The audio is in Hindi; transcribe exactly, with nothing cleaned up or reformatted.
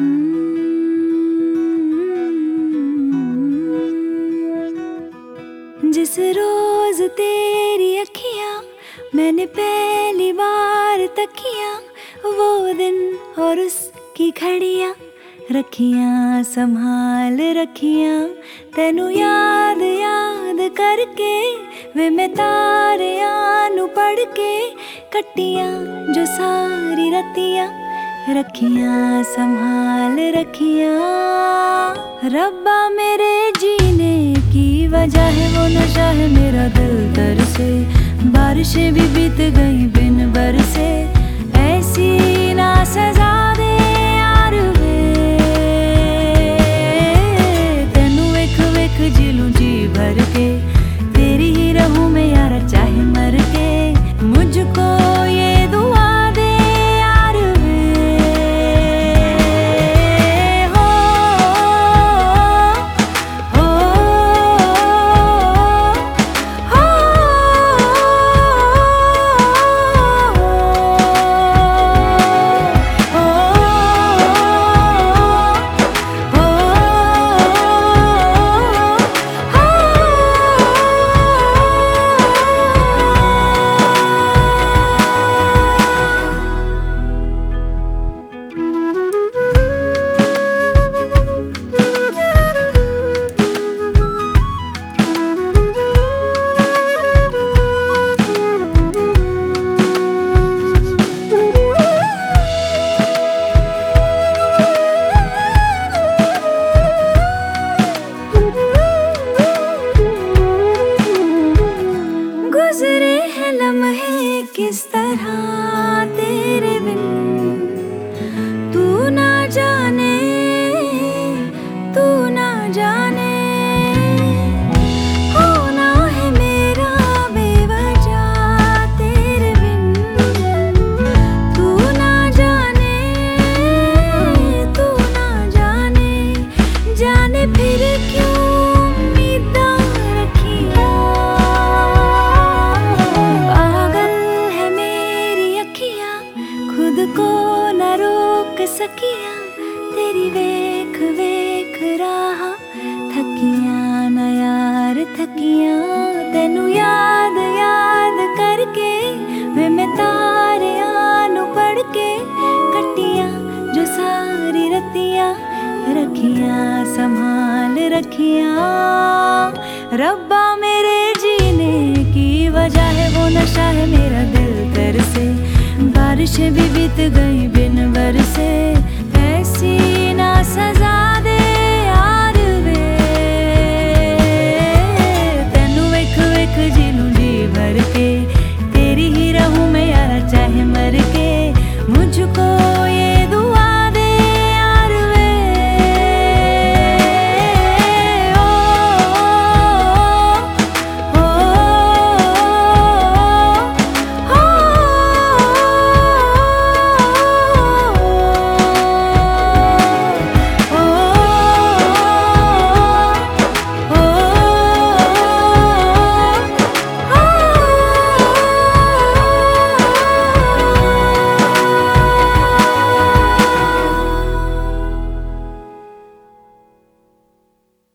जिस रोज तेरी अखियां मैंने पहली बार तकिया, वो दिन और उसकी घड़ियां रखियां संभाल रखियां। तेनू याद याद करके वे मैं तारियां नू पढ़ के कट्टियां जो सारी रतियां रखियां संभाल रखियां। रब्बा मेरे जीने की वजह है वो नशा है मेरा दिल तरसे, बारिशें भी बीत गई बिन बरसे, ऐसी ना सजा दे यार वे। तेनू वेख वेख जिलूं जी भर के, तेरी ही रहूं मैं यार चाहे मर के। मुझको ये दुआ दे यार वे। हो हो हो गुज़रे हैं लम्हे किस तरह तेरे बिन, तू ना जाने तू ना जाने। होना है मेरा बेवजह तेरे बिन, तू ना जाने तू ना जाने। जाने फिर क्यों उम्मीदां रखियां, खुद को न रोक सकिया। तेरी वेख वेख राह थकिया न यार थकिया। तेनू याद याद करके वे मैं तारियां नू पढ़ के कट्टियां जो सारी रतियां रखियां संभाल रखियां। रब्बा मेरे जीने की वजह है वो नशा है मेरा दिल तरसे, बारिशें भी बीत गई।